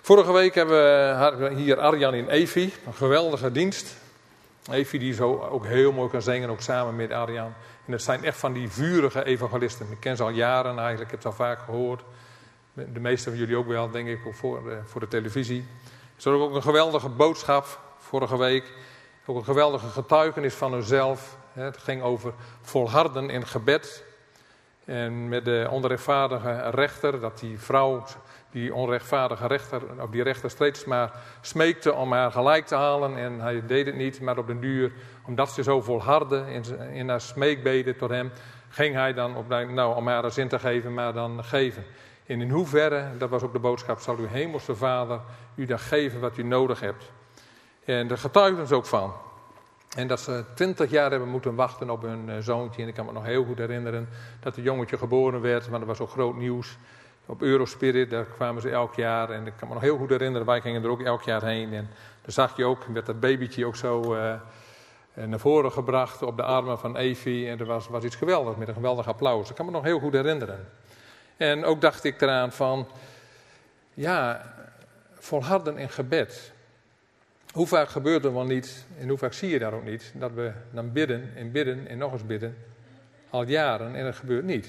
Vorige week hadden we hier Arjan in Evi, een geweldige dienst. Evi die zo ook heel mooi kan zingen, ook samen met Arjan. En dat zijn echt van die vurige evangelisten. Ik ken ze al jaren eigenlijk, ik heb het al vaak gehoord. De meeste van jullie ook wel, denk ik, ook voor de televisie. Het is ook een geweldige boodschap vorige week. Ook een geweldige getuigenis van hunzelf. Het ging over volharden in gebed. En met de onrechtvaardige rechter, dat die vrouw, die onrechtvaardige rechter, op die rechter steeds maar smeekte om haar gelijk te halen. En hij deed het niet, maar op den duur, omdat ze zo volhardde in haar smeekbeden tot hem, ging hij dan om haar een zin te geven, maar dan geven. En in hoeverre, dat was ook de boodschap, zal uw hemelse Vader u dan geven wat u nodig hebt. En daar getuigden ze ook van. En dat ze 20 jaar hebben moeten wachten op hun zoontje. En ik kan me nog heel goed herinneren dat het jongetje geboren werd. Want dat was ook groot nieuws. Op Eurospirit, daar kwamen ze elk jaar. En ik kan me nog heel goed herinneren, wij gingen er ook elk jaar heen. En dan zag je ook, werd dat babytje ook zo naar voren gebracht op de armen van Evi. En er was iets geweldigs, met een geweldig applaus. Ik kan me nog heel goed herinneren. En ook dacht ik eraan van, ja, volharden in gebed. Hoe vaak gebeurt er wel niet, en hoe vaak zie je daar ook niet, dat we dan bidden en nog eens bidden, al jaren, en het gebeurt niet.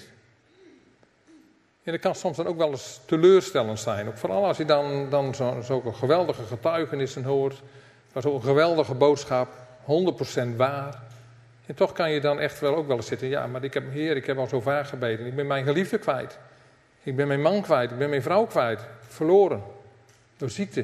En dat kan soms dan ook wel eens teleurstellend zijn. Ook vooral als je dan zo'n geweldige getuigenissen hoort, zo'n geweldige boodschap, 100% waar. En toch kan je dan echt wel ook wel eens zitten, ja, maar ik heb al zo vaak gebeden, ik ben mijn geliefde kwijt. Ik ben mijn man kwijt, ik ben mijn vrouw kwijt, verloren, door ziekte.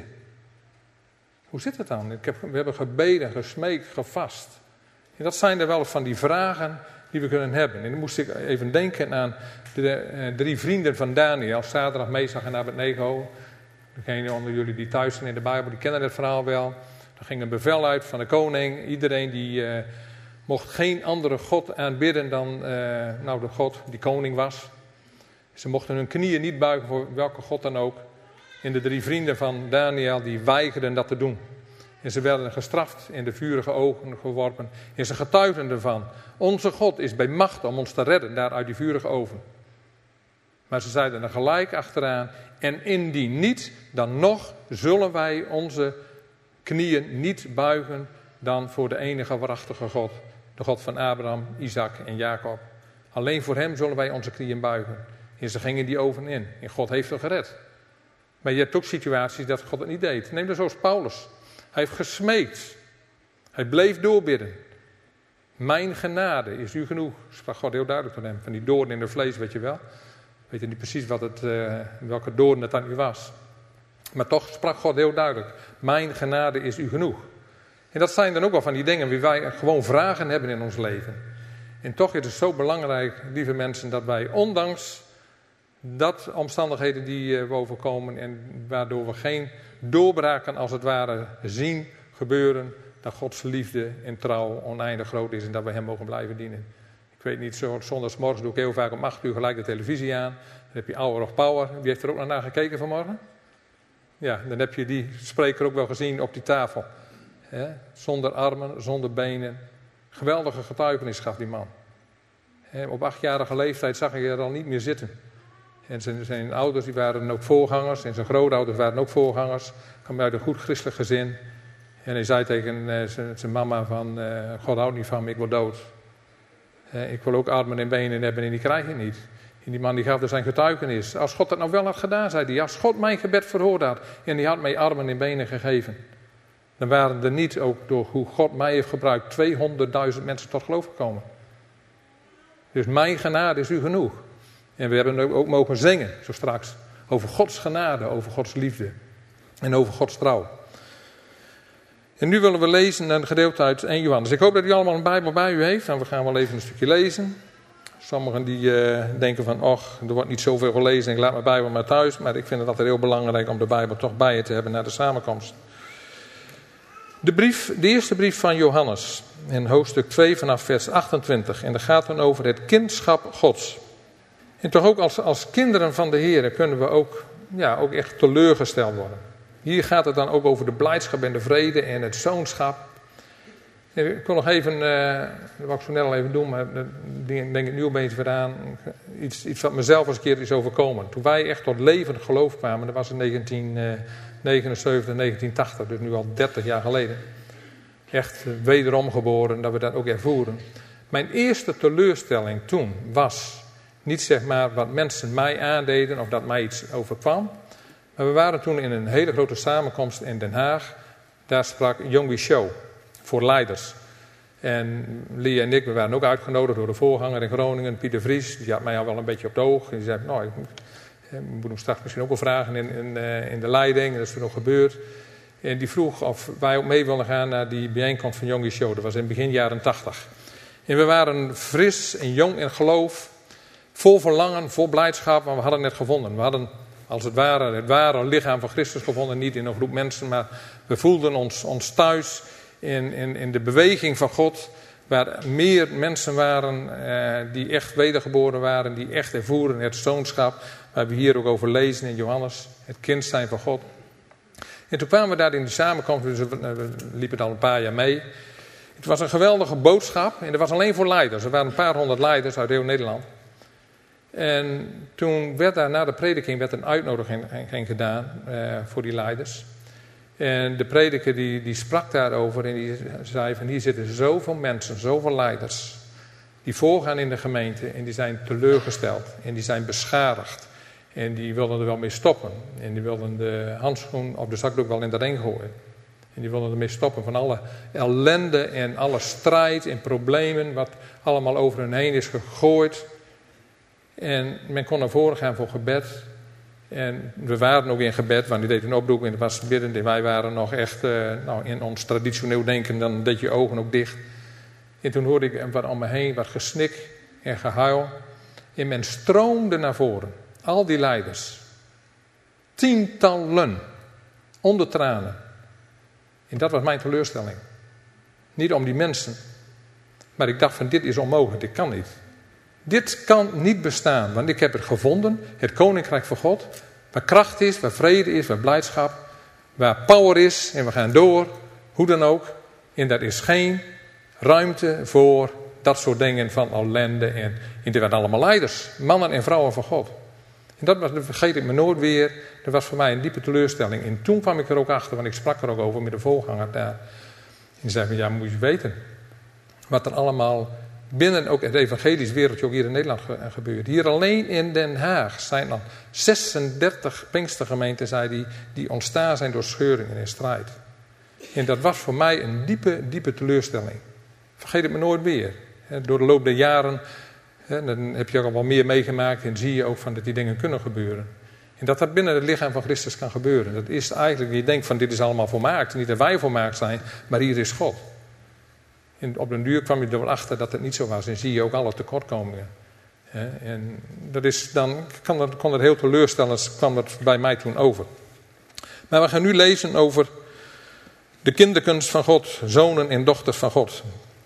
Hoe zit het dan? We hebben gebeden, gesmeekt, gevast. En dat zijn er wel van die vragen die we kunnen hebben. En dan moest ik even denken aan de 3 vrienden van Daniel, Sadrach, Mesach en Abednego. Degenen onder jullie die thuis zijn in de Bijbel, die kennen het verhaal wel. Er ging een bevel uit van de koning. Iedereen die mocht geen andere god aanbidden dan de god die koning was. Ze mochten hun knieën niet buigen voor welke god dan ook. En de 3 vrienden van Daniel die weigerden dat te doen. En ze werden gestraft, in de vurige ogen geworpen. En ze getuigden ervan. Onze God is bij macht om ons te redden daar uit die vurige oven. Maar ze zeiden er gelijk achteraan. En indien niet, dan nog zullen wij onze knieën niet buigen dan voor de enige waarachtige God. De God van Abraham, Isaac en Jacob. Alleen voor hem zullen wij onze knieën buigen. En ze gingen die oven in. En God heeft ze gered. Maar je hebt ook situaties dat God het niet deed. Neem dan zoals Paulus. Hij heeft gesmeekt. Hij bleef doorbidden. Mijn genade is u genoeg. Sprak God heel duidelijk van hem. Van die doorn in het vlees, weet je wel. Weet je niet precies welke doorn het aan u was. Maar toch sprak God heel duidelijk. Mijn genade is u genoeg. En dat zijn dan ook wel van die dingen die wij gewoon vragen hebben in ons leven. En toch is het zo belangrijk, lieve mensen, dat wij ondanks dat omstandigheden die we overkomen en waardoor we geen doorbraken als het ware zien gebeuren, dat Gods liefde en trouw oneindig groot is en dat we hem mogen blijven dienen. Ik weet niet, zondagsmorgens doe ik heel vaak om 8 uur gelijk de televisie aan. Dan heb je Hour of Power. Wie heeft er ook naar gekeken vanmorgen? Ja, dan heb je die spreker ook wel gezien op die tafel. Zonder armen, zonder benen. Geweldige getuigenis gaf die man. Op 8-jarige leeftijd zag hij er al niet meer zitten. En zijn ouders die waren ook voorgangers. En zijn grootouders waren ook voorgangers. Hij kwam uit een goed christelijk gezin. En hij zei tegen zijn mama van, God houdt niet van me, ik word dood. Ik wil ook armen en benen hebben en die krijg je niet. En die man die gaf dus zijn getuigenis. Als God dat nou wel had gedaan, zei hij. Als God mijn gebed verhoord had en die had mij armen en benen gegeven. Dan waren er niet, ook door hoe God mij heeft gebruikt, 200.000 mensen tot geloof gekomen. Dus mijn genade is u genoeg. En we hebben ook mogen zingen, zo straks, over Gods genade, over Gods liefde en over Gods trouw. En nu willen we lezen een gedeelte uit 1 Johannes. Ik hoop dat u allemaal een Bijbel bij u heeft. En we gaan wel even een stukje lezen. Sommigen die denken van, och, er wordt niet zoveel gelezen, ik laat mijn Bijbel maar thuis. Maar ik vind het altijd heel belangrijk om de Bijbel toch bij je te hebben naar de samenkomst. De eerste brief van Johannes, in hoofdstuk 2 vanaf vers 28. En dat gaat dan over het kindschap Gods. En toch ook als kinderen van de Heer kunnen we ook echt teleurgesteld worden. Hier gaat het dan ook over de blijdschap en de vrede en het zoonschap. Ik kon nog even, dat wou ik zo net al even doen, maar denk ik nu opeens weer aan. Iets wat mezelf eens een keer is overkomen. Toen wij echt tot levend geloof kwamen, dat was in 1979, 1980, dus nu al 30 jaar geleden. Echt wederom geboren, dat we dat ook ervoeren. Mijn eerste teleurstelling toen was niet zeg maar wat mensen mij aandeden of dat mij iets overkwam. Maar we waren toen in een hele grote samenkomst in Den Haag. Daar sprak Yonggi Cho voor leiders. En Lee en ik, we waren ook uitgenodigd door de voorganger in Groningen, Pieter Vries. Die had mij al wel een beetje op het oog. En die zei, nou, ik moet hem straks misschien ook wel vragen in de leiding. Dat is toen nog gebeurd. En die vroeg of wij ook mee wilden gaan naar die bijeenkomst van Yonggi Cho. Dat was in begin jaren 80. En we waren fris en jong in geloof. Vol verlangen, vol blijdschap. Maar we hadden het net gevonden. We hadden als het ware lichaam van Christus gevonden. Niet in een groep mensen, maar we voelden ons thuis in de beweging van God. Waar meer mensen waren die echt wedergeboren waren. Die echt ervoeren het zoonschap. Waar we hier ook over lezen in Johannes. Het kind zijn van God. En toen kwamen we daar in de samenkomst. Dus we liepen al een paar jaar mee. Het was een geweldige boodschap. En dat was alleen voor leiders. Er waren een paar honderd leiders uit heel Nederland. En toen werd daar na de prediking een uitnodiging gedaan voor die leiders. En de prediker die sprak daarover en die zei van hier zitten zoveel mensen, zoveel leiders. Die voorgaan in de gemeente en die zijn teleurgesteld en die zijn beschadigd. En die wilden er wel mee stoppen. En die wilden de handschoen op de zakdoek wel in de ring gooien. En die wilden ermee stoppen van alle ellende en alle strijd en problemen wat allemaal over hen heen is gegooid. En men kon naar voren gaan voor gebed. En we waren ook in gebed, want die deed een oproep en het was biddend. En wij waren nog echt in ons traditioneel denken, dan deed je ogen ook dicht. En toen hoorde ik wat om me heen, wat gesnik en gehuil. En men stroomde naar voren. Al die leiders. Tientallen. Onder tranen. En dat was mijn teleurstelling. Niet om die mensen. Maar ik dacht van dit is onmogelijk, dit kan niet. Dit kan niet bestaan, want ik heb het gevonden. Het koninkrijk van God. Waar kracht is, waar vrede is, waar blijdschap. Waar power is en we gaan door. Hoe dan ook. En daar is geen ruimte voor dat soort dingen van ellende. En dit waren allemaal leiders. Mannen en vrouwen van God. En dat vergeet ik me nooit weer. Dat was voor mij een diepe teleurstelling. En toen kwam ik er ook achter, want ik sprak er ook over met de voorganger daar. En die zei van ja, moet je weten. Wat er allemaal binnen ook het evangelisch wereldje ook hier in Nederland gebeurt. Hier alleen in Den Haag zijn al 36 Pinkstergemeenten die ontstaan zijn door scheuringen en strijd. En dat was voor mij een diepe teleurstelling. Vergeet het me nooit weer. Door de loop der jaren, dan heb je ook al wel meer meegemaakt en zie je ook van dat die dingen kunnen gebeuren. En dat binnen het lichaam van Christus kan gebeuren. Dat is eigenlijk, je denkt van dit is allemaal volmaakt. Niet dat wij volmaakt zijn, maar hier is God. En op den duur kwam je er wel achter dat het niet zo was. En zie je ook alle tekortkomingen. En dat is, dan kon het heel teleurstellend, kwam dat bij mij toen over. Maar we gaan nu lezen over de kinderkunst van God. Zonen en dochters van God.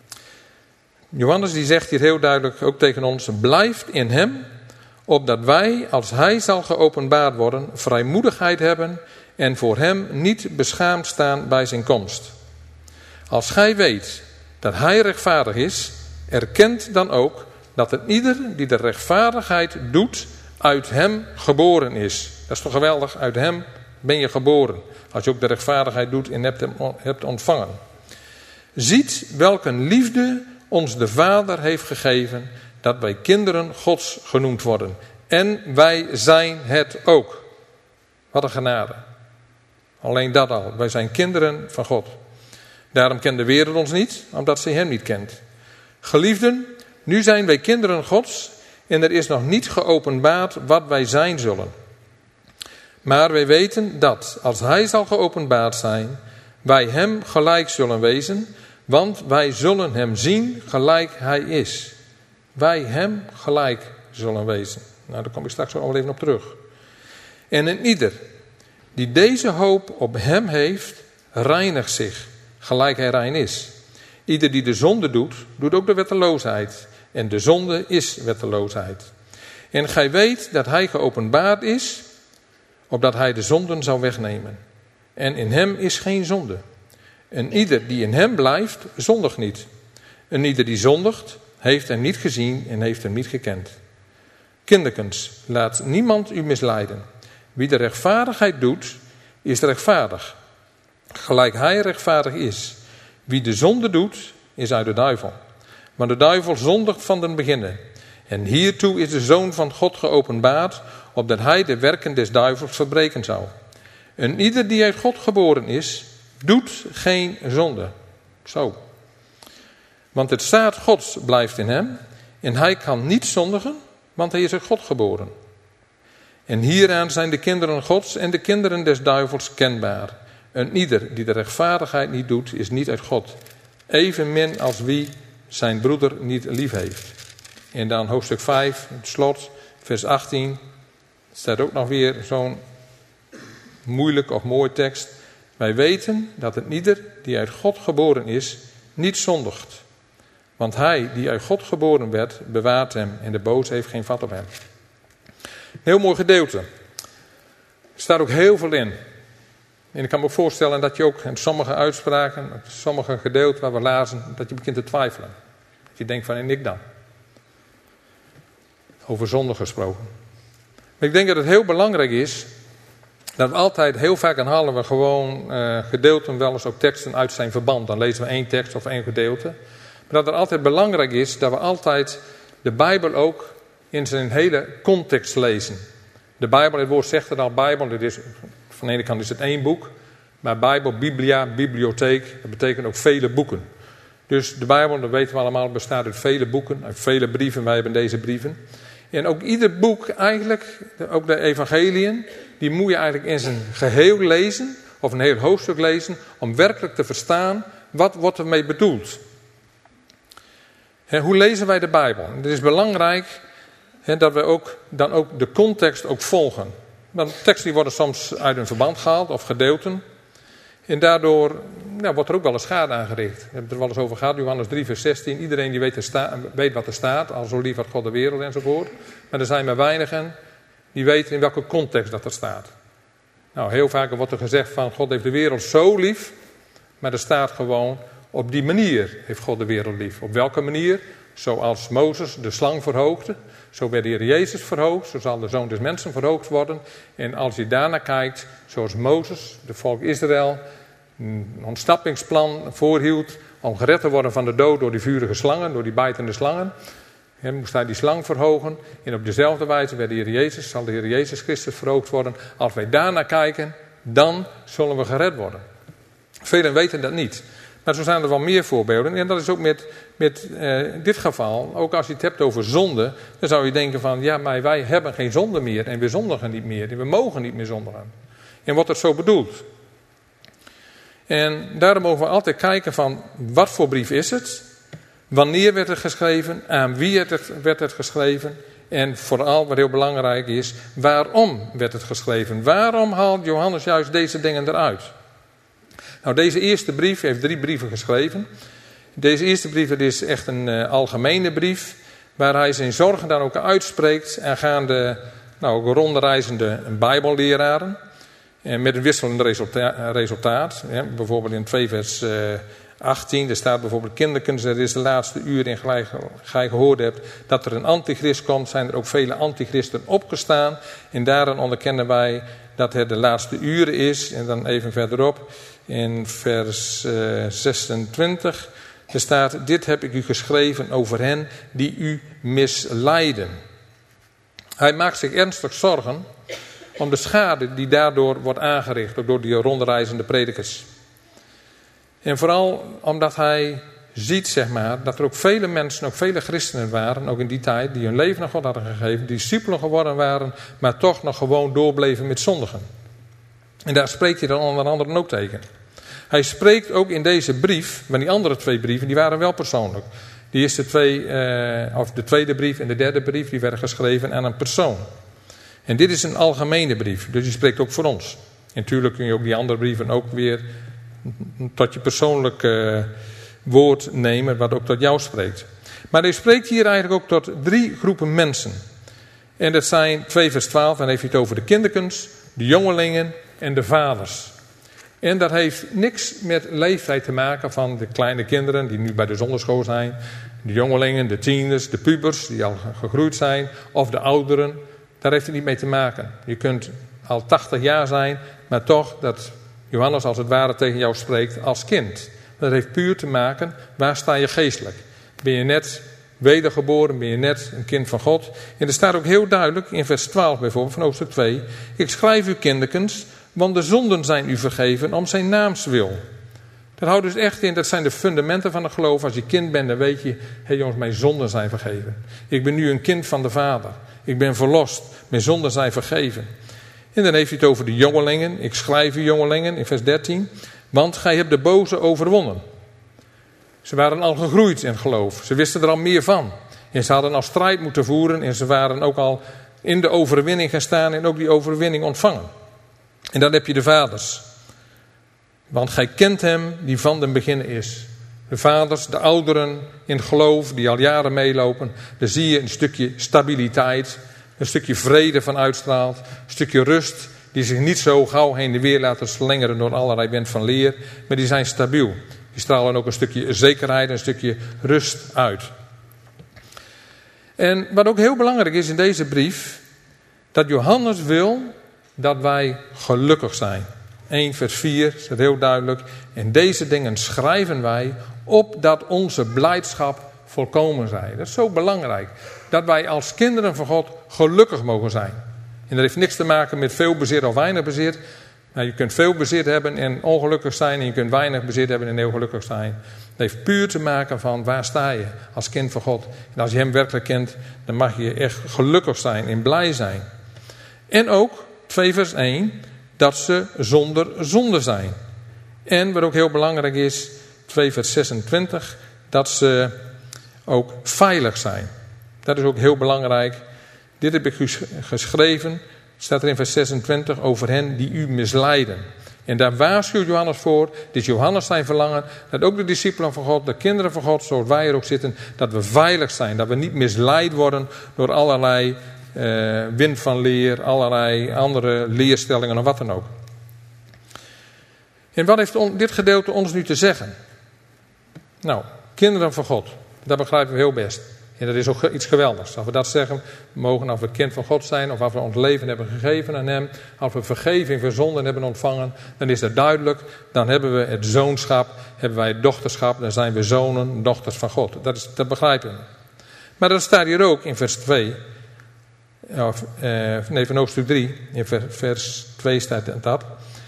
Johannes die zegt hier heel duidelijk ook tegen ons. Blijft in hem, opdat wij, als hij zal geopenbaard worden, vrijmoedigheid hebben en voor hem niet beschaamd staan bij zijn komst. Als gij weet dat hij rechtvaardig is, erkent dan ook dat het ieder die de rechtvaardigheid doet, uit hem geboren is. Dat is toch geweldig, uit hem ben je geboren. Als je ook de rechtvaardigheid doet en hebt ontvangen. Ziet welke liefde ons de Vader heeft gegeven, dat wij kinderen Gods genoemd worden. En wij zijn het ook. Wat een genade. Alleen dat al, wij zijn kinderen van God. Daarom kent de wereld ons niet, omdat ze hem niet kent. Geliefden, nu zijn wij kinderen Gods en er is nog niet geopenbaard wat wij zijn zullen. Maar wij weten dat, als hij zal geopenbaard zijn, wij hem gelijk zullen wezen, want wij zullen hem zien gelijk hij is. Wij hem gelijk zullen wezen. Nou, daar kom ik straks ook wel even op terug. En een ieder die deze hoop op hem heeft, reinigt zich, gelijk hij rein is. Ieder die de zonde doet, doet ook de wetteloosheid. En de zonde is wetteloosheid. En gij weet dat hij geopenbaard is, opdat hij de zonden zou wegnemen. En in hem is geen zonde. En ieder die in hem blijft, zondigt niet. En ieder die zondigt, heeft hem niet gezien en heeft hem niet gekend. Kinderkens, laat niemand u misleiden. Wie de rechtvaardigheid doet, is rechtvaardig. Gelijk hij rechtvaardig is. Wie de zonde doet, is uit de duivel. Maar de duivel zondigt van den beginnen. En hiertoe is de Zoon van God geopenbaard, opdat hij de werken des duivels verbreken zou. En ieder die uit God geboren is, doet geen zonde. Zo. Want het zaad Gods blijft in hem, en hij kan niet zondigen, want hij is uit God geboren. En hieraan zijn de kinderen Gods en de kinderen des duivels kenbaar. En ieder die de rechtvaardigheid niet doet, is niet uit God. Evenmin als wie zijn broeder niet lief heeft. En dan hoofdstuk 5, het slot, vers 18. Staat ook nog weer zo'n moeilijk of mooi tekst. Wij weten dat het ieder die uit God geboren is, niet zondigt. Want hij die uit God geboren werd, bewaart hem en de boze heeft geen vat op hem. Een heel mooi gedeelte. Er staat ook heel veel in. En ik kan me ook voorstellen dat je ook in sommige uitspraken, sommige gedeelten waar we lazen, dat je begint te twijfelen. Dat je denkt van, en ik dan? Over zonde gesproken. Maar ik denk dat het heel belangrijk is, dat we altijd, heel vaak halen we gewoon gedeelten wel eens ook teksten uit zijn verband. Dan lezen we één tekst of één gedeelte. Maar dat het altijd belangrijk is dat we altijd de Bijbel ook in zijn hele context lezen. De Bijbel, het woord zegt het al, Bijbel, het is, van de ene kant is het één boek. Maar Bijbel, Biblia, bibliotheek, dat betekent ook vele boeken. Dus de Bijbel, dat weten we allemaal, bestaat uit vele boeken, uit vele brieven. Wij hebben deze brieven. En ook ieder boek eigenlijk, ook de evangeliën, die moet je eigenlijk in zijn geheel lezen, of een heel hoofdstuk lezen, om werkelijk te verstaan wat wordt ermee bedoeld. Hoe lezen wij de Bijbel? Het is belangrijk dat we dan ook de context ook volgen. Want teksten die worden soms uit een verband gehaald of gedeelten. En daardoor wordt er ook wel eens schade aangericht. We hebben het er wel eens over gehad, Johannes 3 vers 16. Iedereen die weet wat er staat, al zo lief had God de wereld enzovoort. Maar er zijn maar weinigen die weten in welke context dat er staat. Nou, heel vaak wordt er gezegd van God heeft de wereld zo lief. Maar er staat gewoon op die manier heeft God de wereld lief. Op welke manier? Zoals Mozes de slang verhoogde. Zo werd de Heer Jezus verhoogd. Zo zal de Zoon des Mensen verhoogd worden. En als je daarnaar kijkt, zoals Mozes, de volk Israël, een ontsnappingsplan voorhield om gered te worden van de dood door die vurige slangen, door die bijtende slangen. En moest hij die slang verhogen. En op dezelfde wijze zal de Heer Jezus Christus verhoogd worden. Als wij daarnaar kijken, dan zullen we gered worden. Velen weten dat niet. Maar zo zijn er wel meer voorbeelden. En dat is ook met dit geval, ook als je het hebt over zonde, dan zou je denken van, ja, maar wij hebben geen zonde meer en we zondigen niet meer. En we mogen niet meer zondigen. En wordt het zo bedoeld? En daarom mogen we altijd kijken van, wat voor brief is het? Wanneer werd het geschreven? Aan wie werd het geschreven? En vooral, wat heel belangrijk is, waarom werd het geschreven? Waarom haalt Johannes juist deze dingen eruit? Nou, deze eerste brief, hij heeft 3 brieven geschreven. Deze eerste brief, het is echt een algemene brief, waar hij zijn zorgen dan ook uitspreekt aangaande ook rondreizende bijbelleraren. En met een wisselend resultaat. Ja, bijvoorbeeld in 2 vers 18, er staat bijvoorbeeld, kinderkens, er is de laatste uur in gelijk gehoord hebt dat er een antichrist komt, zijn er ook vele antichristen opgestaan. En daarin onderkennen wij dat het de laatste uren is. En dan even verderop, in vers 26, er staat, dit heb ik u geschreven over hen die u misleiden. Hij maakt zich ernstig zorgen om de schade die daardoor wordt aangericht, ook door die rondreizende predikers. En vooral omdat hij ziet, zeg maar, dat er ook vele mensen, ook vele christenen waren, ook in die tijd, die hun leven aan God hadden gegeven, discipelen geworden waren, maar toch nog gewoon doorbleven met zondigen. En daar spreekt hij dan onder andere ook tegen. Hij spreekt ook in deze brief, maar die andere 2 brieven, die waren wel persoonlijk. Die eerste 2, of de tweede brief en de derde brief, die werden geschreven aan een persoon. En dit is een algemene brief, dus die spreekt ook voor ons. En natuurlijk kun je ook die andere brieven ook weer tot je persoonlijk woord nemen, wat ook tot jou spreekt. Maar hij spreekt hier eigenlijk ook tot 3 groepen mensen. En dat zijn 2 vers 12, dan heeft hij het over de kinderkens, de jongelingen en de vaders. En dat heeft niks met leeftijd te maken van de kleine kinderen die nu bij de zonderschool zijn. De jongelingen, de tieners, de pubers die al gegroeid zijn. Of de ouderen. Daar heeft het niet mee te maken. Je kunt al 80 jaar zijn, maar toch dat Johannes als het ware tegen jou spreekt als kind. Dat heeft puur te maken, waar sta je geestelijk? Ben je net wedergeboren, ben je net een kind van God? En er staat ook heel duidelijk in vers 12 bijvoorbeeld van hoofdstuk 2. Ik schrijf u kinderkens, want de zonden zijn u vergeven om zijn naams wil. Dat houdt dus echt in, dat zijn de fundamenten van het geloof. Als je kind bent, dan weet je, hé jongens, mijn zonden zijn vergeven. Ik ben nu een kind van de Vader. Ik ben verlost. Mijn zonden zijn vergeven. En dan heeft hij het over de jongelingen. Ik schrijf u jongelingen in vers 13. Want gij hebt de boze overwonnen. Ze waren al gegroeid in het geloof. Ze wisten er al meer van. En ze hadden al strijd moeten voeren. En ze waren ook al in de overwinning gestaan en ook die overwinning ontvangen. En dan heb je de vaders. Want gij kent hem die van den beginnen is. De vaders, de ouderen in het geloof die al jaren meelopen. Daar zie je een stukje stabiliteit. Een stukje vrede van uitstraalt. Een stukje rust die zich niet zo gauw heen en weer laten slingeren door allerlei wind van leer. Maar die zijn stabiel. Die stralen ook een stukje zekerheid, een stukje rust uit. En wat ook heel belangrijk is in deze brief. Dat Johannes wil dat wij gelukkig zijn. 1 vers 4 staat heel duidelijk. En deze dingen schrijven wij opdat onze blijdschap volkomen zij. Dat is zo belangrijk. Dat wij als kinderen van God gelukkig mogen zijn. En dat heeft niks te maken met veel bezit of weinig bezit. Nou, je kunt veel bezit hebben en ongelukkig zijn. En je kunt weinig bezit hebben en heel gelukkig zijn. Het heeft puur te maken van waar sta je als kind van God. En als je hem werkelijk kent, dan mag je echt gelukkig zijn en blij zijn. En ook 2 vers 1, dat ze zonder zonde zijn. En wat ook heel belangrijk is, 2 vers 26, dat ze ook veilig zijn. Dat is ook heel belangrijk. Dit heb ik geschreven, staat er in vers 26, over hen die u misleiden. En daar waarschuwt Johannes voor, dit is Johannes zijn verlangen, dat ook de discipelen van God, de kinderen van God, zoals wij er ook zitten, dat we veilig zijn. Dat we niet misleid worden door allerlei wind van leer, allerlei andere leerstellingen of wat dan ook. En wat heeft dit gedeelte ons nu te zeggen? Nou, kinderen van God, dat begrijpen we heel best. En dat is ook iets geweldigs. Als we dat zeggen, mogen als we kind van God zijn, of als we ons leven hebben gegeven aan hem, als we vergeving voor zonden hebben ontvangen, dan is dat duidelijk. Dan hebben we het zoonschap, hebben wij het dochterschap, dan zijn we zonen, dochters van God. Dat begrijpen we. Maar dat staat hier ook in vers 2. Van hoofdstuk 3, in vers 2 staat dat.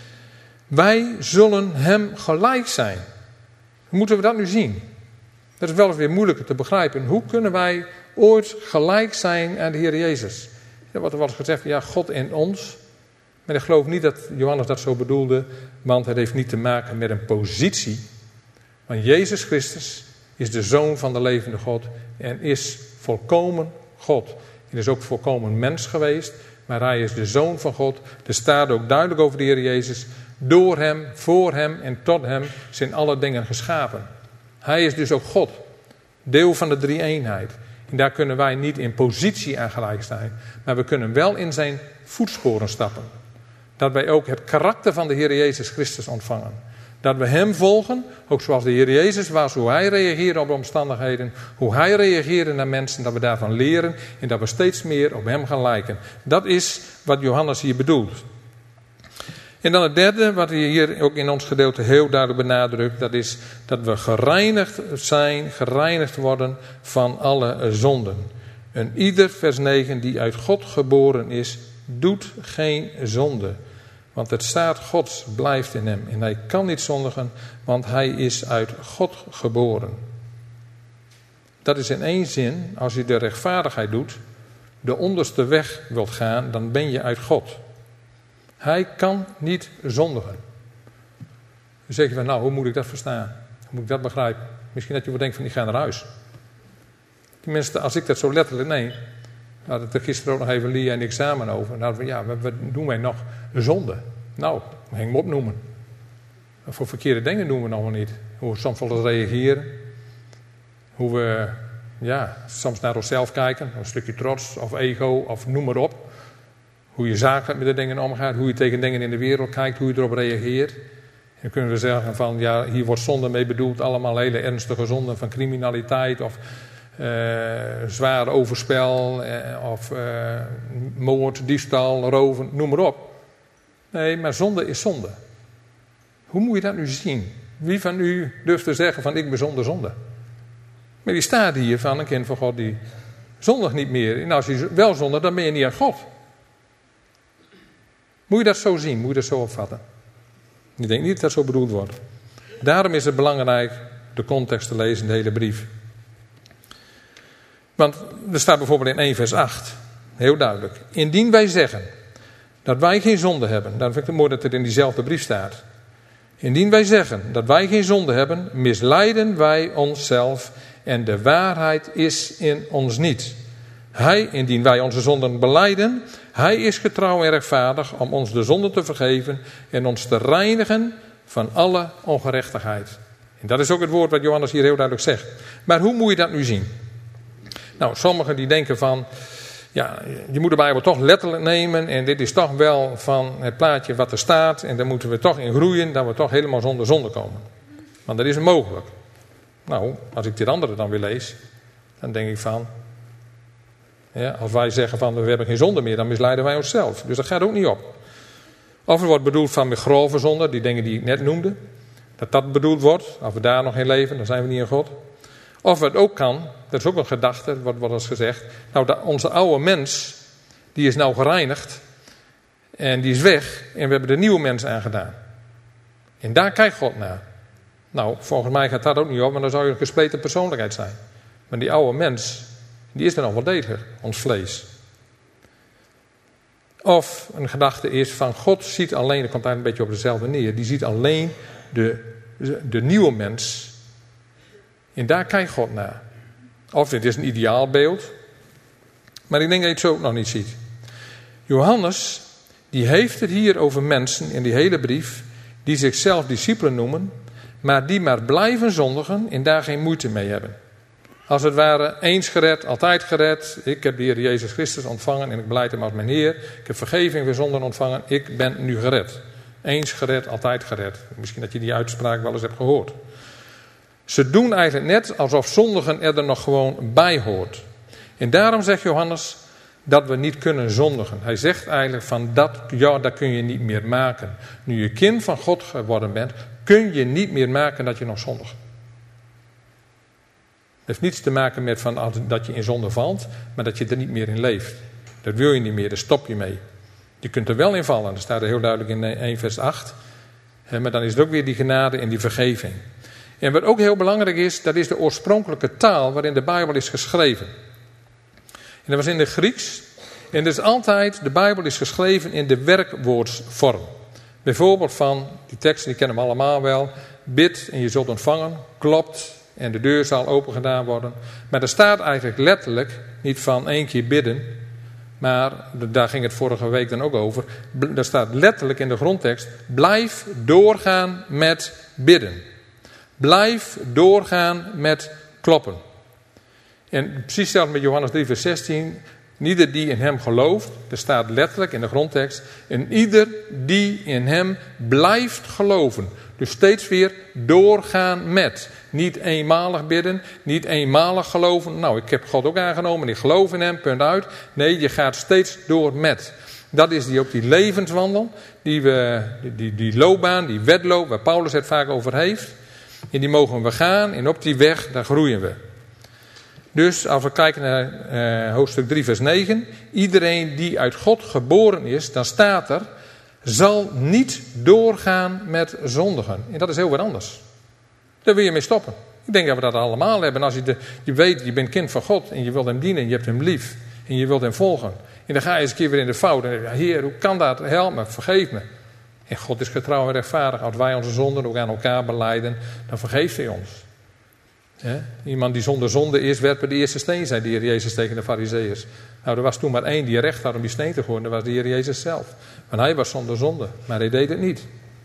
Wij zullen hem gelijk zijn. Hoe moeten we dat nu zien? Dat is wel eens weer moeilijker te begrijpen. Hoe kunnen wij ooit gelijk zijn aan de Heer Jezus? Er wordt wel eens gezegd, ja, God in ons. Maar ik geloof niet dat Johannes dat zo bedoelde. Want het heeft niet te maken met een positie. Want Jezus Christus is de Zoon van de levende God. En is volkomen God. Hij is ook volkomen mens geweest. Maar hij is de Zoon van God. Er staat ook duidelijk over de Heer Jezus. Door hem, voor hem en tot hem zijn alle dingen geschapen. Hij is dus ook God. Deel van de drie-eenheid. En daar kunnen wij niet in positie aan gelijk zijn. Maar we kunnen wel in zijn voetsporen stappen. Dat wij ook het karakter van de Heer Jezus Christus ontvangen. Dat we hem volgen, ook zoals de Heer Jezus was, hoe hij reageerde op de omstandigheden. Hoe hij reageerde naar mensen, dat we daarvan leren. En dat we steeds meer op hem gaan lijken. Dat is wat Johannes hier bedoelt. En dan het derde, wat hij hier ook in ons gedeelte heel duidelijk benadrukt, dat is dat we gereinigd worden van alle zonden. En ieder, vers 9, die uit God geboren is, doet geen zonde. Want het zaad Gods blijft in hem en hij kan niet zondigen, want hij is uit God geboren. Dat is in één zin, als je de rechtvaardigheid doet, de onderste weg wilt gaan, dan ben je uit God. Hij kan niet zondigen. Dan zeg je van, nou, hoe moet ik dat verstaan? Hoe moet ik dat begrijpen? Misschien dat je wel denkt van, ik ga naar huis. Tenminste, als ik dat zo letterlijk neem. We hadden het er gisteren ook nog even Lia en ik samen over. Dan hadden we, ja, wat doen wij nog? Zonde. Nou, we gaan hem opnoemen. Wat voor verkeerde dingen doen we nog wel niet? Hoe we soms wel eens reageren. Hoe we, ja, soms naar onszelf kijken. Een stukje trots of ego of noem maar op. Hoe je zakelijk met de dingen omgaat, hoe je tegen dingen in de wereld kijkt, hoe je erop reageert. Dan kunnen we zeggen van, ja, hier wordt zonde mee bedoeld, allemaal hele ernstige zonden van criminaliteit of zwaar overspel of moord, diefstal, roven, noem maar op. Nee, maar zonde is zonde. Hoe moet je dat nu zien? Wie van u durft te zeggen van ik ben zonder zonde? Maar die staat hier van een kind van God die zondigt niet meer. En als je wel zondigt, dan ben je niet aan God. Moet je dat zo zien? Moet je dat zo opvatten? Ik denk niet dat dat zo bedoeld wordt. Daarom is het belangrijk de context te lezen in de hele brief. Want er staat bijvoorbeeld in 1 vers 8, heel duidelijk. Indien wij zeggen dat wij geen zonde hebben. Daarom vind ik het mooi dat het in diezelfde brief staat. Indien wij zeggen dat wij geen zonde hebben, misleiden wij onszelf en de waarheid is in ons niet. Hij, indien wij onze zonden belijden, hij is getrouw en rechtvaardig om ons de zonde te vergeven en ons te reinigen van alle ongerechtigheid. En dat is ook het woord wat Johannes hier heel duidelijk zegt. Maar hoe moet je dat nu zien? Nou, sommigen die denken van, ja, je moet de Bijbel toch letterlijk nemen en dit is toch wel van het plaatje wat er staat en daar moeten we toch in groeien, dat we toch helemaal zonder zonde komen. Want dat is mogelijk. Nou, als ik dit andere dan weer lees, dan denk ik van, ja, als wij zeggen van we hebben geen zonde meer, dan misleiden wij onszelf. Dus dat gaat ook niet op. Of er wordt bedoeld van met grove zonde, die dingen die ik net noemde, dat bedoeld wordt. Als we daar nog in leven, dan zijn we niet in God. Of het ook kan, dat is ook een gedachte, wordt als gezegd. Nou, onze oude mens, die is nou gereinigd. En die is weg. En we hebben de nieuwe mens aangedaan. En daar kijkt God naar. Nou, volgens mij gaat dat ook niet op, want dan zou je een gespleten persoonlijkheid zijn. Maar die oude mens, die is er nog wel degelijk, ons vlees. Of een gedachte is van God ziet alleen, dat komt daar een beetje op dezelfde neer, die ziet alleen de nieuwe mens. En daar kijkt God naar. Of dit is een ideaalbeeld. Maar ik denk dat je het zo ook nog niet ziet. Johannes, die heeft het hier over mensen in die hele brief, die zichzelf discipelen noemen, maar die maar blijven zondigen en daar geen moeite mee hebben. Als het ware, eens gered, altijd gered. Ik heb de Heer Jezus Christus ontvangen en ik belijd hem als mijn Heer. Ik heb vergeving voor zonden ontvangen. Ik ben nu gered. Eens gered, altijd gered. Misschien dat je die uitspraak wel eens hebt gehoord. Ze doen eigenlijk net alsof zondigen er nog gewoon bij hoort. En daarom zegt Johannes dat we niet kunnen zondigen. Hij zegt eigenlijk van dat kun je niet meer maken. Nu je kind van God geworden bent, kun je niet meer maken dat je nog zondigt. Het heeft niets te maken met dat je in zonde valt, maar dat je er niet meer in leeft. Dat wil je niet meer, daar stop je mee. Je kunt er wel in vallen, dat staat er heel duidelijk in 1 vers 8. Maar dan is het ook weer die genade en die vergeving. En wat ook heel belangrijk is, dat is de oorspronkelijke taal waarin de Bijbel is geschreven. En dat was in de Grieks. En dus altijd, de Bijbel is geschreven in de werkwoordsvorm. Bijvoorbeeld van, die teksten die kennen we allemaal wel. Bid en je zult ontvangen, klopt en de deur zal open gedaan worden. Maar er staat eigenlijk letterlijk niet van 1 keer bidden. Maar daar ging het vorige week dan ook over. Daar staat letterlijk in de grondtekst, blijf doorgaan met bidden. Blijf doorgaan met kloppen. En precies hetzelfde met Johannes 3 vers 16. Ieder die in hem gelooft, er staat letterlijk in de grondtekst, en ieder die in hem blijft geloven. Dus steeds weer doorgaan met. Niet eenmalig bidden, niet eenmalig geloven. Nou, ik heb God ook aangenomen, ik geloof in hem, punt uit. Nee, je gaat steeds door met. Dat is ook die levenswandel, die loopbaan, die wedloop, waar Paulus het vaak over heeft. En die mogen we gaan en op die weg, daar groeien we. Dus als we kijken naar hoofdstuk 3 vers 9. Iedereen die uit God geboren is, dan staat er, zal niet doorgaan met zondigen. En dat is heel wat anders. Daar wil je mee stoppen. Ik denk dat we dat allemaal hebben. Als je weet, je bent kind van God en je wilt hem dienen en je hebt hem lief. En je wilt hem volgen. En dan ga je eens een keer weer in de fout. En dan denk je, Heer, hoe kan dat? Help me, vergeef me. En God is getrouw en rechtvaardig. Als wij onze zonden ook aan elkaar belijden, dan vergeeft hij ons. Iemand die zonder zonde is, werpen de eerste steen, zei de Heer Jezus tegen de Farizeeërs. Nou, er was toen maar één die recht had om die steen te gooien. Dat was de Heer Jezus zelf. Want hij was zonder zonde, maar hij deed het niet.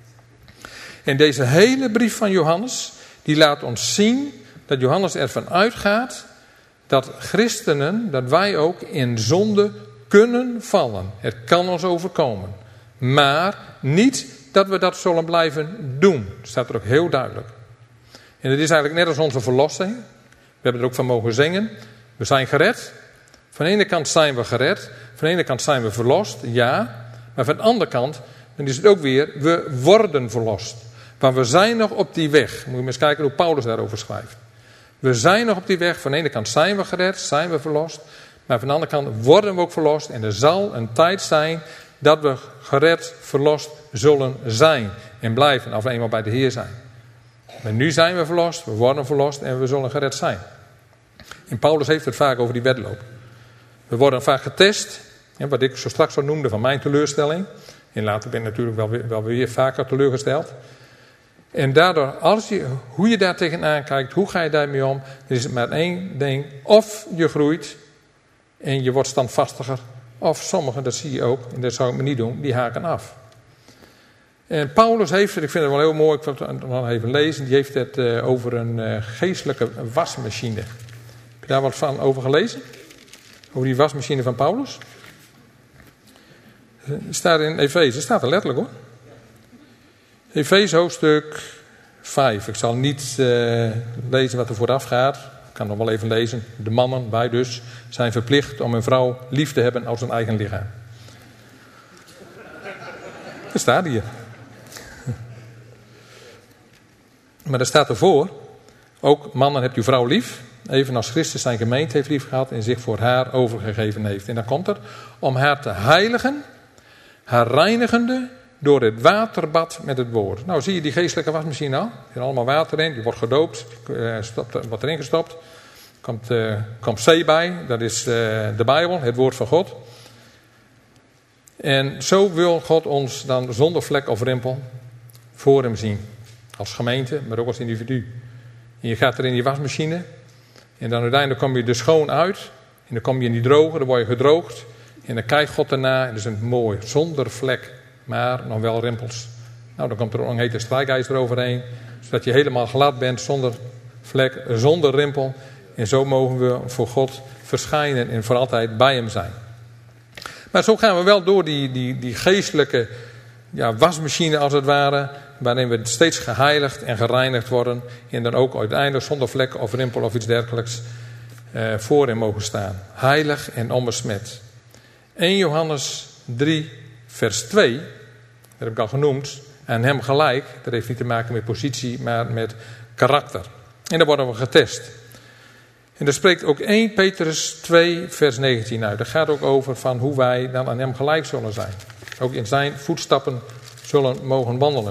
En deze hele brief van Johannes, die laat ons zien dat Johannes ervan uitgaat dat christenen, dat wij ook in zonde kunnen vallen. Het kan ons overkomen. Maar niet dat we dat zullen blijven doen. Dat staat er ook heel duidelijk. En het is eigenlijk net als onze verlossing. We hebben er ook van mogen zingen. We zijn gered. Van de ene kant zijn we gered. Van de ene kant zijn we verlost, ja. Maar van de andere kant, dan is het ook weer, we worden verlost. Maar we zijn nog op die weg. Moet je maar eens kijken hoe Paulus daarover schrijft. We zijn nog op die weg. Van de ene kant zijn we gered, zijn we verlost. Maar van de andere kant worden we ook verlost. En er zal een tijd zijn dat we gered, verlost zullen zijn. En blijven, of eenmaal bij de Heer zijn. Maar nu zijn we verlost, we worden verlost en we zullen gered zijn. En Paulus heeft het vaak over die wedloop. We worden vaak getest. Wat ik zo straks al noemde van mijn teleurstelling. En later ben ik natuurlijk wel weer vaker teleurgesteld. En daardoor, hoe je daar tegenaan kijkt, hoe ga je daarmee om, dan is het maar één ding. Of je groeit en je wordt standvastiger. Of sommigen, dat zie je ook, en dat zou ik me niet doen, die haken af. En Paulus heeft het, ik vind het wel heel mooi, ik wil het nog even lezen. Die heeft het over een geestelijke wasmachine. Heb je daar wat van over gelezen? Over die wasmachine van Paulus? Staat in Efeze, staat er letterlijk hoor. Efeze hoofdstuk 5. Ik zal niet lezen wat er vooraf gaat. Ik kan nog wel even lezen. De mannen, wij dus, zijn verplicht om een vrouw lief te hebben als een eigen lichaam. Dat staat hier. Maar er staat ervoor, ook mannen hebt uw vrouw lief, evenals Christus zijn gemeente heeft lief gehad en zich voor haar overgegeven heeft. En dan komt er, om haar te heiligen, haar reinigende, door het waterbad met het woord. Nou zie je die geestelijke wasmachine al, er zit allemaal water in, die wordt gedoopt, wordt erin gestopt. Komt C bij, dat is de Bijbel, het woord van God. En zo wil God ons dan zonder vlek of rimpel voor hem zien. Als gemeente, maar ook als individu. En je gaat er in die wasmachine. En dan uiteindelijk kom je er schoon uit. En dan kom je in die droger, dan word je gedroogd. En dan kijkt God erna. En dat is een mooi, zonder vlek, maar nog wel rimpels. Nou, dan komt er ook een hete strijkijzer overheen. Zodat je helemaal glad bent, zonder vlek, zonder rimpel. En zo mogen we voor God verschijnen en voor altijd bij hem zijn. Maar zo gaan we wel door die geestelijke wasmachine als het ware. Waarin we steeds geheiligd en gereinigd worden. En dan ook uiteindelijk zonder vlek of rimpel of iets dergelijks voor hem mogen staan. Heilig en onbesmet. 1 Johannes 3 vers 2. Dat heb ik al genoemd. Aan hem gelijk. Dat heeft niet te maken met positie, maar met karakter. En dan worden we getest. En daar spreekt ook 1 Petrus 2 vers 19 uit. Dat gaat ook over van hoe wij dan aan hem gelijk zullen zijn. Ook in zijn voetstappen zullen mogen wandelen.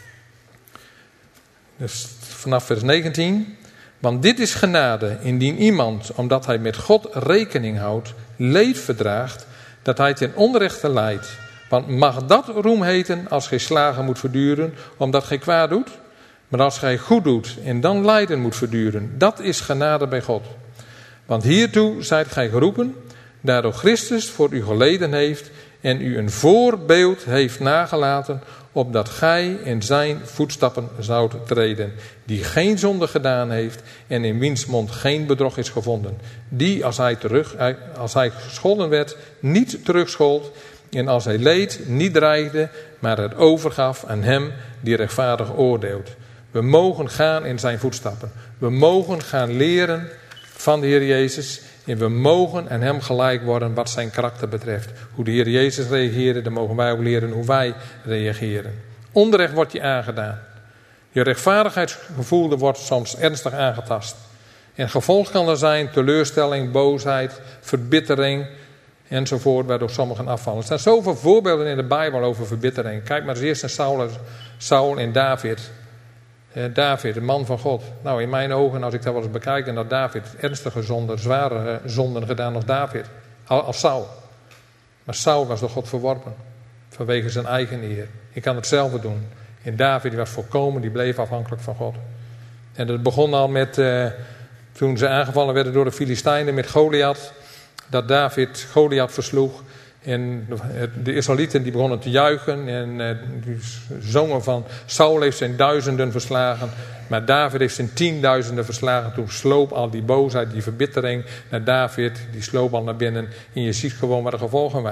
Dus vanaf vers 19. Want dit is genade, indien iemand, omdat hij met God rekening houdt, leed verdraagt, dat hij ten onrechte lijdt. Want mag dat roem heten als gij slagen moet verduren, omdat gij kwaad doet? Maar als gij goed doet en dan lijden moet verduren, dat is genade bij God. Want hiertoe zijt gij geroepen, daardoor Christus voor u geleden heeft en u een voorbeeld heeft nagelaten, opdat gij in zijn voetstappen zoudt treden, die geen zonde gedaan heeft en in wiens mond geen bedrog is gevonden. Die als hij gescholden werd, niet terugschold en als hij leed, niet dreigde, maar het overgaf aan hem die rechtvaardig oordeelt. We mogen gaan in zijn voetstappen. We mogen gaan leren van de Heer Jezus. En we mogen aan hem gelijk worden wat zijn karakter betreft. Hoe de Heer Jezus reageerde, dan mogen wij ook leren hoe wij reageren. Onrecht wordt je aangedaan. Je rechtvaardigheidsgevoel wordt soms ernstig aangetast. En gevolg kan er zijn teleurstelling, boosheid, verbittering enzovoort, waardoor sommigen afvallen. Er staan zoveel voorbeelden in de Bijbel over verbittering. Kijk maar eens eerst naar Saul en David. David, de man van God. Nou, in mijn ogen, als ik dat wel eens bekijk, dan had David ernstige zonden, zware zonden gedaan als David. Als Saul. Maar Saul was door God verworpen. Vanwege zijn eigen eer. Ik kan hetzelfde doen. En David die was volkomen, die bleef afhankelijk van God. En dat begon al met, toen ze aangevallen werden door de Filistijnen met Goliath. Dat David Goliath versloeg. En de Israëlieten die begonnen te juichen en die zongen van Saul heeft zijn duizenden verslagen, maar David heeft zijn 10.000 verslagen. Toen sloop al die boosheid, die verbittering naar David, die sloop al naar binnen en je ziet gewoon wat de gevolgen waren.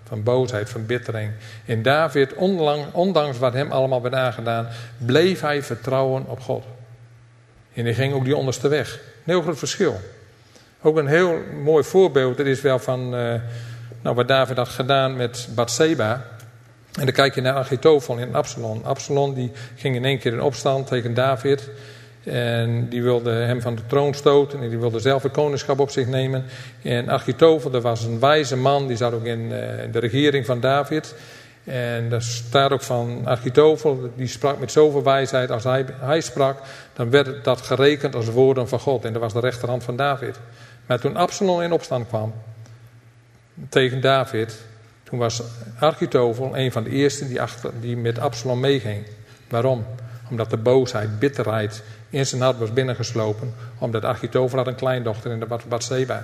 van boosheid, van bittering. En David, ondanks wat hem allemaal werd aangedaan, bleef hij vertrouwen op God. En hij ging ook die onderste weg. Een heel groot verschil. Ook een heel mooi voorbeeld, dat is wel van wat David had gedaan met Batseba. En dan kijk je naar Achitofel en Absalom. Absalom die ging in één keer in opstand tegen David. En die wilde hem van de troon stoten. En die wilde zelf het koningschap op zich nemen. En Achitofel, dat was een wijze man. Die zat ook in de regering van David. En daar staat ook van Achitofel. Die sprak met zoveel wijsheid. Als hij sprak, dan werd dat gerekend als woorden van God. En dat was de rechterhand van David. Maar toen Absalom in opstand kwam tegen David, toen was Achitofel een van de eersten die met Absalom meeging. Waarom? Omdat de boosheid, bitterheid in zijn hart was binnengeslopen. Omdat Achitofel had een kleindochter en dat was Batseba.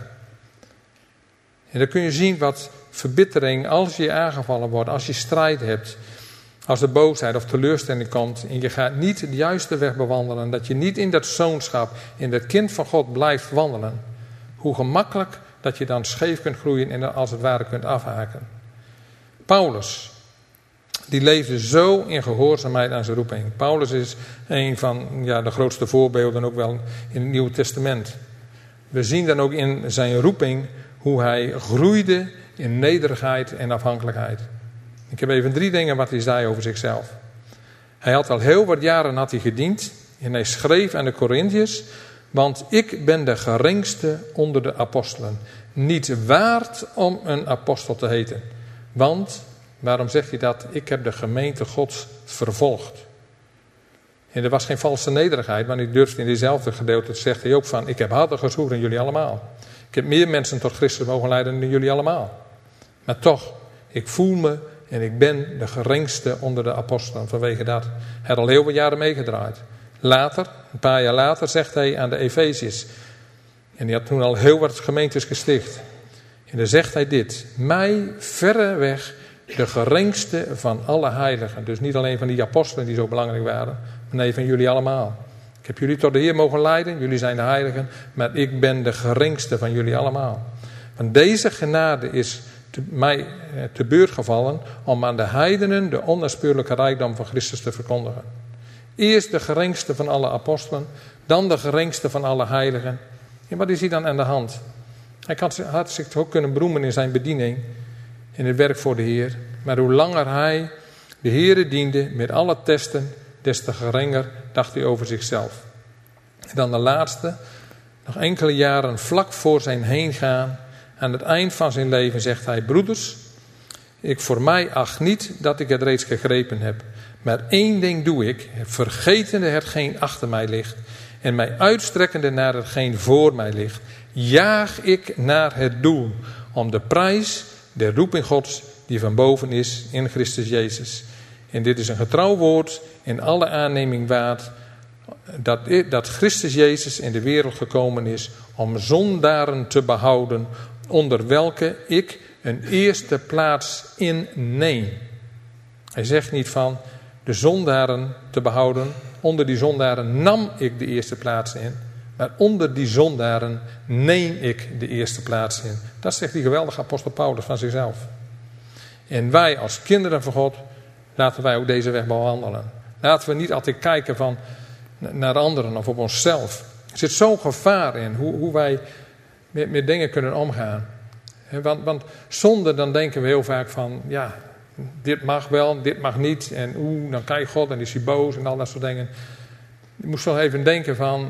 En dan kun je zien wat verbittering, als je aangevallen wordt, als je strijd hebt, als er boosheid of teleurstelling komt en je gaat niet de juiste weg bewandelen, dat je niet in dat zoonschap, in dat kind van God blijft wandelen, hoe gemakkelijk dat je dan scheef kunt groeien en als het ware kunt afhaken. Paulus, die leefde zo in gehoorzaamheid aan zijn roeping. Paulus is een van de grootste voorbeelden ook wel in het Nieuwe Testament. We zien dan ook in zijn roeping hoe hij groeide in nederigheid en afhankelijkheid. Ik heb even 3 dingen wat hij zei over zichzelf. Hij had al heel wat jaren gediend en hij schreef aan de Korintiërs: want ik ben de geringste onder de apostelen, niet waard om een apostel te heten. Want, waarom zegt hij dat? Ik heb de gemeente Gods vervolgd. En er was geen valse nederigheid, maar hij durfde in diezelfde gedeelte, zegt hij ook van: ik heb harder gezwoegd dan jullie allemaal. Ik heb meer mensen tot Christus mogen leiden dan jullie allemaal. Maar toch, ik voel me en ik ben de geringste onder de apostelen vanwege dat. Hij had al heel wat jaren meegedraaid. Later, een paar jaar later, zegt hij aan de Efeziërs. En die had toen al heel wat gemeentes gesticht. En dan zegt hij dit: mij verreweg de geringste van alle heiligen. Dus niet alleen van die apostelen die zo belangrijk waren, maar nee, van jullie allemaal. Ik heb jullie tot de Heer mogen leiden, jullie zijn de heiligen, maar ik ben de geringste van jullie allemaal. Want deze genade is mij te beurt gevallen om aan de heidenen de onnaspeurlijke rijkdom van Christus te verkondigen. Eerst de geringste van alle apostelen, dan de geringste van alle heiligen. En wat is hier dan aan de hand? Hij had zich ook kunnen beroemen in zijn bediening, in het werk voor de Heer. Maar hoe langer hij de Heere diende met alle testen, des te geringer dacht hij over zichzelf. En dan de laatste, nog enkele jaren vlak voor zijn heengaan, aan het eind van zijn leven zegt hij: broeders, ik voor mij acht niet dat ik het reeds gegrepen heb. Maar 1 ding doe ik, vergetende hetgeen achter mij ligt en mij uitstrekkende naar hetgeen voor mij ligt, jaag ik naar het doel om de prijs der roeping Gods die van boven is in Christus Jezus. En dit is een getrouw woord in alle aanneming waard, dat Christus Jezus in de wereld gekomen is om zondaren te behouden, onder welke ik een eerste plaats inneem. Hij zegt niet van de zondaren te behouden, onder die zondaren nam ik de eerste plaats in, maar onder die zondaren neem ik de eerste plaats in. Dat zegt die geweldige apostel Paulus van zichzelf. En wij als kinderen van God, laten wij ook deze weg bewandelen. Laten we niet altijd kijken van naar anderen of op onszelf. Er zit zo'n gevaar in hoe wij met dingen kunnen omgaan. Want zonder dan denken we heel vaak van, ja, dit mag wel, dit mag niet. En dan kijkt God en is hij boos en al dat soort dingen. Je moet zo even denken van,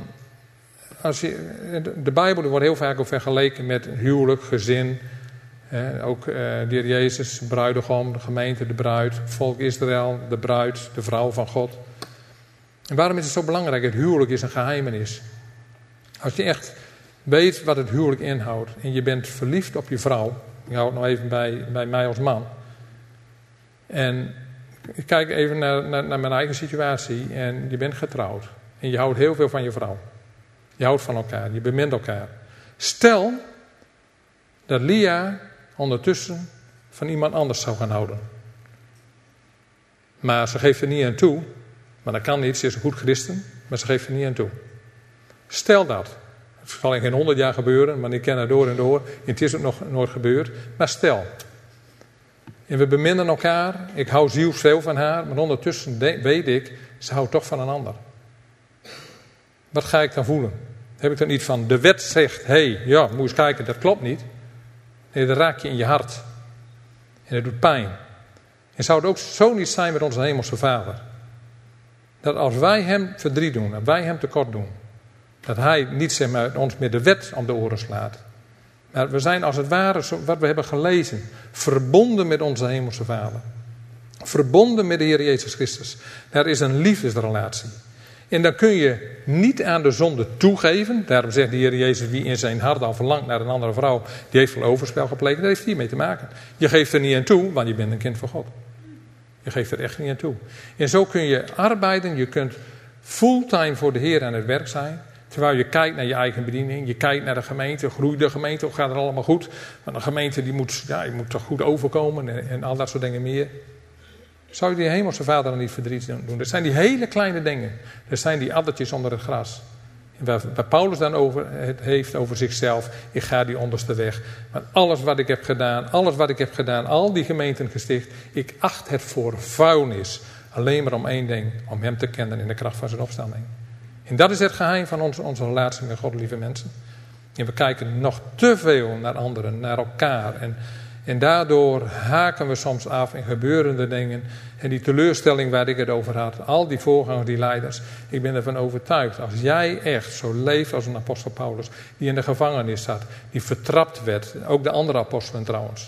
de Bijbel wordt heel vaak ook vergeleken met huwelijk, gezin. Ook de Heer Jezus, de bruidegom, de gemeente, de bruid, volk Israël, de bruid, de vrouw van God. En waarom is het zo belangrijk? Het huwelijk is een geheimenis. Als je echt weet wat het huwelijk inhoudt en je bent verliefd op je vrouw, ik hou het nog even bij mij als man. En ik kijk even naar mijn eigen situatie en je bent getrouwd. En je houdt heel veel van je vrouw. Je houdt van elkaar, je bemint elkaar. Stel dat Lia ondertussen van iemand anders zou gaan houden. Maar ze geeft er niet aan toe. Maar dat kan niet, ze is een goed christen, maar ze geeft er niet aan toe. Stel dat. Het zal in geen 100 jaar gebeuren, maar ik ken het door en door. En het is ook nog nooit gebeurd. Maar stel. En we beminnen elkaar. Ik hou zielsveel van haar. Maar ondertussen weet ik, ze houdt toch van een ander. Wat ga ik dan voelen? Heb ik dan niet van, de wet zegt, moet je eens kijken, dat klopt niet. Nee, dat raak je in je hart. En dat doet pijn. En zou het ook zo niet zijn met onze hemelse Vader? Dat als wij hem verdriet doen, dat wij hem tekort doen, dat hij niet zeg maar, ons met de wet om de oren slaat. Maar we zijn als het ware, wat we hebben gelezen, verbonden met onze hemelse Vader. Verbonden met de Heer Jezus Christus. Daar is een liefdesrelatie. En dan kun je niet aan de zonde toegeven. Daarom zegt de Heer Jezus, wie in zijn hart al verlangt naar een andere vrouw, die heeft wel overspel gepleegd. Daar heeft hiermee te maken. Je geeft er niet aan toe, want je bent een kind van God. Je geeft er echt niet aan toe. En zo kun je arbeiden, je kunt fulltime voor de Heer aan het werk zijn. Terwijl je kijkt naar je eigen bediening, je kijkt naar de gemeente, groeit de gemeente, of gaat het allemaal goed? Want een gemeente die moet toch goed overkomen en al dat soort dingen meer. Zou je die hemelse Vader dan niet verdriet doen? Dat zijn die hele kleine dingen. Dat zijn die addertjes onder het gras. En waar Paulus dan het heeft over zichzelf, ik ga die onderste weg. Want alles wat ik heb gedaan, al die gemeenten gesticht, ik acht het voor vuilnis. Alleen maar om één ding, om hem te kennen in de kracht van zijn opstanding. En dat is het geheim van onze relatie met God, lieve mensen. En we kijken nog te veel naar anderen, naar elkaar. En daardoor haken we soms af in gebeurende dingen. En die teleurstelling waar ik het over had, al die voorgangers, die leiders. Ik ben ervan overtuigd, als jij echt zo leeft als een apostel Paulus, die in de gevangenis zat, die vertrapt werd, ook de andere apostelen trouwens.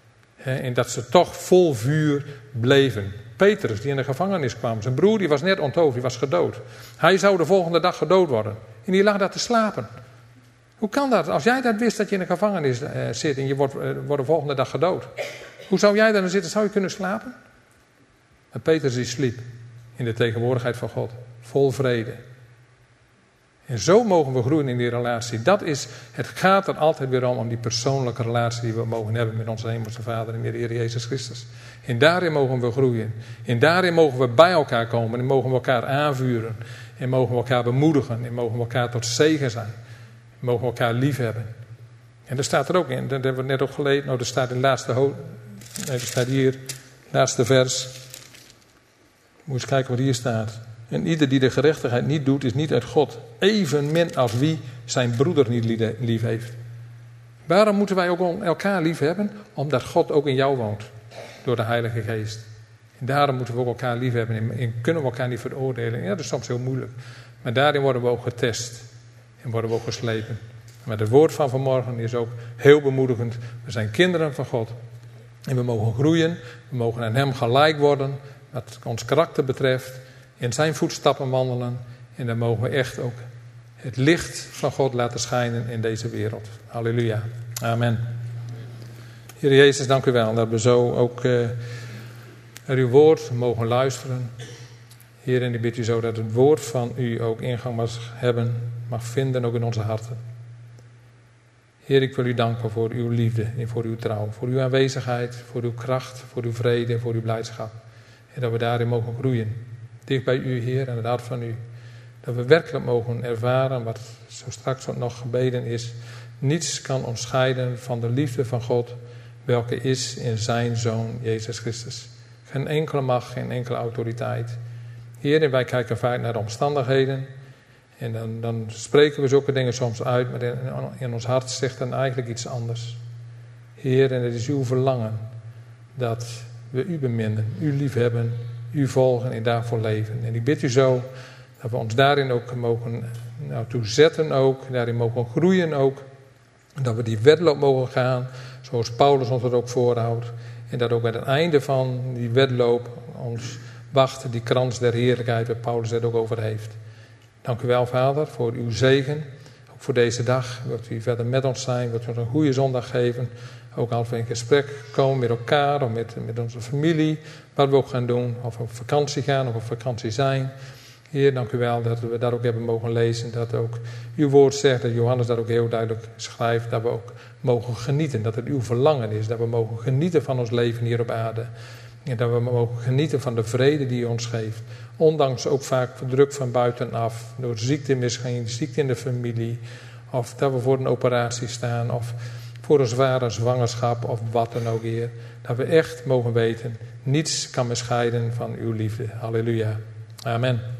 En dat ze toch vol vuur bleven. Petrus, die in de gevangenis kwam, zijn broer die was net onthoofd, die was gedood. Hij zou de volgende dag gedood worden. En die lag daar te slapen. Hoe kan dat? Als jij dat wist dat je in de gevangenis zit en je wordt de volgende dag gedood. Hoe zou jij daar dan zitten? Zou je kunnen slapen? Maar Petrus die sliep in de tegenwoordigheid van God. Vol vrede. En zo mogen we groeien in die relatie. Het gaat er altijd weer om die persoonlijke relatie die we mogen hebben met onze hemelse Vader en met de Heer Jezus Christus. En daarin mogen we groeien. En daarin mogen we bij elkaar komen en mogen we elkaar aanvuren. En mogen we elkaar bemoedigen en mogen we elkaar tot zegen zijn. En mogen we elkaar lief hebben. En daar staat er ook in, dat hebben we net ook gelezen. Nou, er staat in er staat hier, laatste vers. Moet eens kijken wat hier staat. En ieder die de gerechtigheid niet doet, is niet uit God. Evenmin als wie zijn broeder niet lief heeft. Waarom moeten wij ook elkaar lief hebben? Omdat God ook in jou woont. Door de Heilige Geest. En daarom moeten we ook elkaar lief hebben. En kunnen we elkaar niet veroordelen. Ja, dat is soms heel moeilijk. Maar daarin worden we ook getest. En worden we ook geslepen. Maar het woord van vanmorgen is ook heel bemoedigend. We zijn kinderen van God. En we mogen groeien. We mogen aan hem gelijk worden. Wat ons karakter betreft. In zijn voetstappen wandelen. En dan mogen we echt ook het licht van God laten schijnen in deze wereld. Halleluja. Amen. Heer Jezus, dank u wel dat we zo ook naar uw woord mogen luisteren. Heer, en ik bid u zo dat het woord van u ook ingang mag vinden ook in onze harten. Heer, ik wil u danken voor uw liefde en voor uw trouw. Voor uw aanwezigheid, voor uw kracht, voor uw vrede en voor uw blijdschap. En dat we daarin mogen groeien. Dicht bij u, Heer, en het hart van u. Dat we werkelijk mogen ervaren wat zo straks nog gebeden is. Niets kan ons scheiden van de liefde van God, welke is in zijn Zoon, Jezus Christus. Geen enkele macht, geen enkele autoriteit. Heer, en wij kijken vaak naar de omstandigheden. En dan spreken we zulke dingen soms uit, maar in ons hart zegt dan eigenlijk iets anders. Heer, en het is uw verlangen dat we u beminnen, u liefhebben, u volgen en daarvoor leven. En ik bid u zo dat we ons daarin ook mogen toe zetten ook, daarin mogen groeien ook. Dat we die wedloop mogen gaan, zoals Paulus ons dat ook voorhoudt. En dat ook bij het einde van die wedloop ons wacht die krans der heerlijkheid waar Paulus het ook over heeft. Dank u wel, Vader, voor uw zegen. Ook voor deze dag. Wilt u verder met ons zijn. Wilt u ons een goede zondag geven. Ook als we in gesprek komen met elkaar of met onze familie. Wat we ook gaan doen. Of we op vakantie gaan of op vakantie zijn. Heer, dank u wel dat we daar ook hebben mogen lezen. Dat ook uw woord zegt, dat Johannes dat ook heel duidelijk schrijft. Dat we ook mogen genieten. Dat het uw verlangen is. Dat we mogen genieten van ons leven hier op aarde. En dat we mogen genieten van de vrede die u ons geeft. Ondanks ook vaak druk van buitenaf. Door ziekte misschien, ziekte in de familie. Of dat we voor een operatie staan. Of voor een zware zwangerschap of wat dan ook, Heer. Dat we echt mogen weten, niets kan me scheiden van uw liefde. Halleluja. Amen.